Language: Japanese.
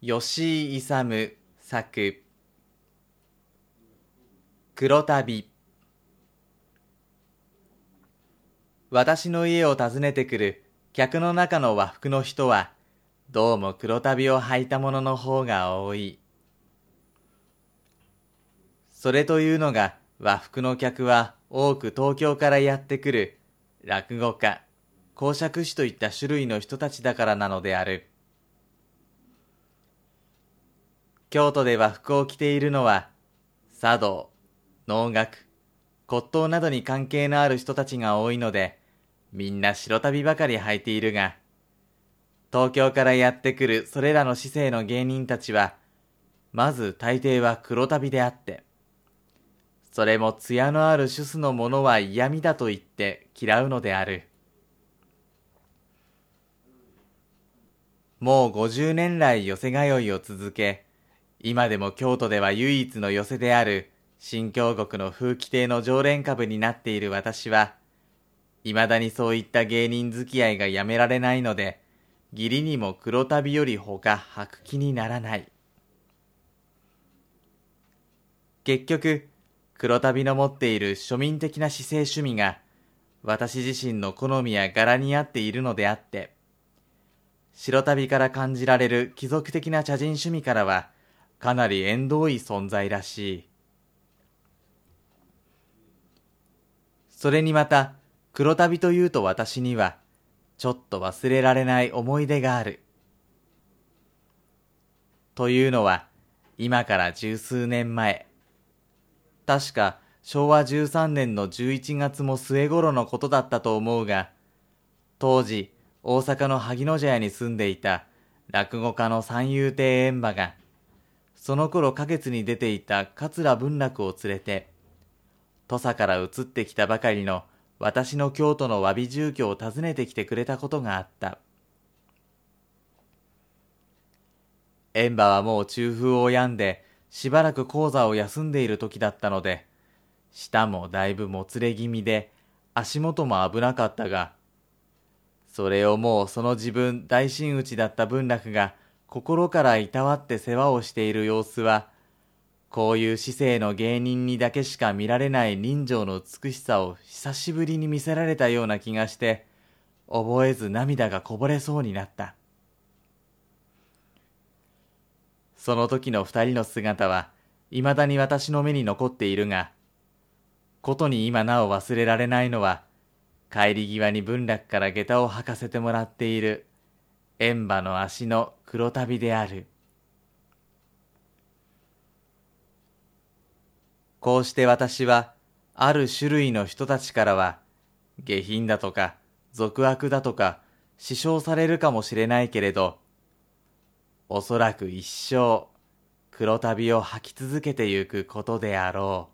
吉井勇作黒旅。私の家を訪ねてくる客の中の和服の人は、どうも黒旅を履いたものの方が多い。それというのが、和服の客は多く東京からやってくる落語家、講釈師といった種類の人たちだからなのである。京都で和服を着ているのは、茶道、能楽、骨董などに関係のある人たちが多いので、みんな白旅ばかり履いているが、東京からやってくるそれらの市井の芸人たちは、まず大抵は黒旅であって、それも艶のある主須のものは嫌味だと言って嫌うのである。もう50年来寄せ通いを続け、今でも京都では唯一の寄せである新京極の風紀亭の常連株になっている私は、未だにそういった芸人付き合いがやめられないので、義理にも黒旅よりほか履く気にならない。結局、黒旅の持っている庶民的な姿勢趣味が、私自身の好みや柄に合っているのであって、白旅から感じられる貴族的な茶人趣味からは、かなり縁遠い存在らしい。それにまた、黒旅というと私には、ちょっと忘れられない思い出がある。というのは、今から十数年前、確か昭和13年の11月も末頃のことだったと思うが、当時、大阪の萩野茶屋に住んでいた落語家の三遊亭円馬が、その頃花月に出ていた桂文楽を連れて、土佐から移ってきたばかりの私の京都の詫び住居を訪ねてきてくれたことがあった。円馬はもう中風を病んで、しばらく高座を休んでいる時だったので、舌もだいぶもつれ気味で、足元も危なかったが、それをもうその自分大真打ちだった文楽が心からいたわって世話をしている様子は、こういう市井の芸人にだけしか見られない人情の美しさを久しぶりに見せられたような気がして、覚えず涙がこぼれそうになった。その時の二人の姿は、いまだに私の目に残っているが、ことに今なお忘れられないのは、帰り際に文楽から下駄を履かせてもらっている、円馬の足の黒旅である。こうして私は、ある種類の人たちからは、下品だとか、俗悪だとか、視笑されるかもしれないけれど、おそらく一生、黒旅を履き続けてゆくことであろう。